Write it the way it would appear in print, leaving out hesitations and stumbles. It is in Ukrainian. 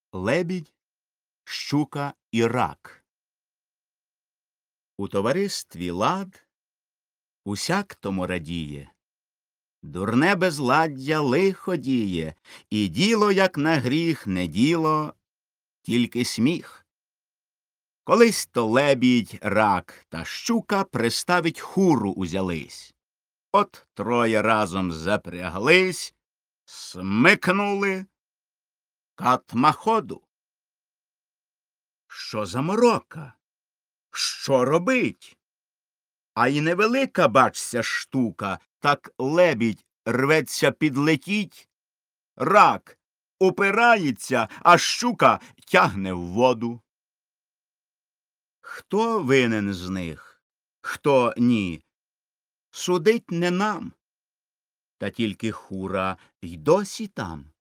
Лебідь, щука і рак. У товаристві лад, усяк тому радіє. Дурне безладдя лихо діє, і діло, як на гріх, не діло, тільки сміх. Колись то лебідь, рак та щука приставить хуру узялись. От троє разом запряглись, смикнули катма ходу. Що за морока? Що робить? А й невелика, бачся, штука, так лебідь рветься підлетіть, рак упирається, а щука тягне в воду. Хто винен з них, хто ні, судить не нам, та тільки хура й досі там.